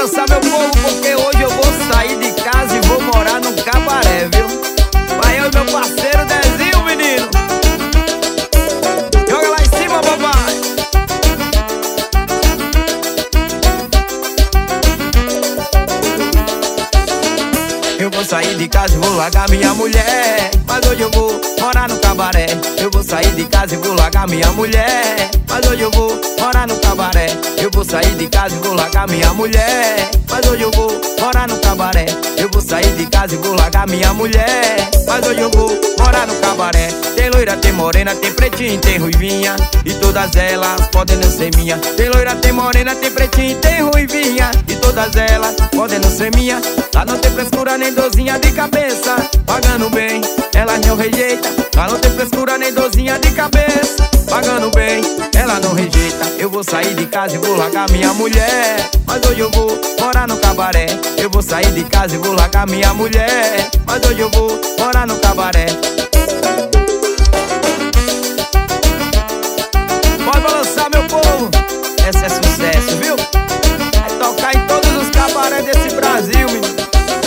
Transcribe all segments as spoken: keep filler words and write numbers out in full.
balançar, meu povo, porque hoje eu vou sair de casa e vou morar num cabaré, viu? Vai eu e meu parceiro Dezinho, menino. Joga lá em cima, papai. Eu vou sair de casa e vou largar minha mulher, mas hoje eu vou morar no cabaré. Eu vou sair de casa e vou largar minha mulher, mas hoje eu vou morar no cabaré. Eu vou sair de casa e vou largar minha mulher, mas hoje eu vou morar no cabaré. Eu vou sair de casa e vou largar minha mulher, mas hoje eu vou morar no cabaré. Tem loira, tem morena, tem pretinha, tem ruivinha, e todas elas podem não ser minha. Tem loira, tem morena, tem pretinha, tem ruivinha, e todas elas podem não ser minha. Lá não tem frescura nem dorzinha de cabeça, pagando bem, ela não rejeita. Lá não tem frescura nem dorzinha de cabeça, pagando bem, ela não rejeita. Eu vou sair de casa e vou largar minha mulher, mas hoje eu vou morar no cabaré. Eu vou sair de casa e vou largar minha mulher, mas hoje eu vou morar no cabaré. Pode balançar, meu povo, esse é sucesso, viu? Vai tocar em todos os cabarés desse Brasil, menino.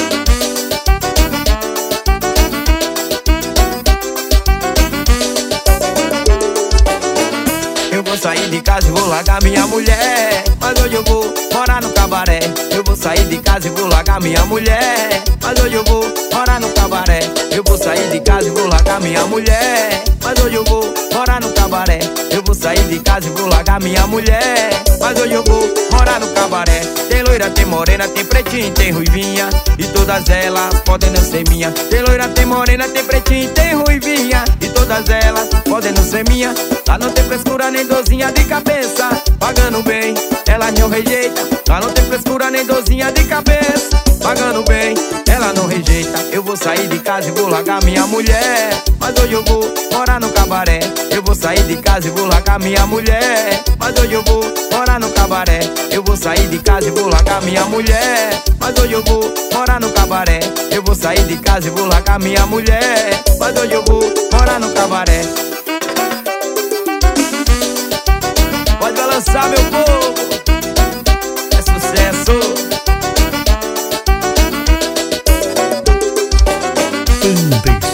Eu vou sair de casa e vou largar minha mulher, mas hoje eu vou morar no cabaré. Eu vou sair de casa e vou largar minha mulher, mas hoje eu vou morar no cabaré. Eu vou sair de casa e vou largar minha mulher, mas hoje eu vou morar no cabaré. Eu vou sair de casa e vou largar minha mulher, mas hoje eu vou morar no cabaré. Tem loira, tem morena, tem pretinha, tem ruivinha, e todas elas podem não ser minha. Tem loira, tem morena, tem pretinha, tem ruivinha, e todas elas podem não ser minha. Lá não tem frescura nem dorzinha de cabeça, pagando bem, ela não rejeita. Lá não tem frescura nem dorzinha de cabeça, pagando bem, ela não rejeita. Eu vou sair de casa e vou largar minha mulher, mas hoje eu vou morar no cabaré. Eu vou sair de casa e vou largar minha mulher, mas hoje eu vou morar no cabaré. Eu vou sair de casa e vou largar minha mulher, mas hoje eu vou morar no cabaré. Eu vou sair de casa e vou largar minha mulher, mas hoje eu vou morar no cabaré. Pode balançar, meu povo, é sucesso. Trinta e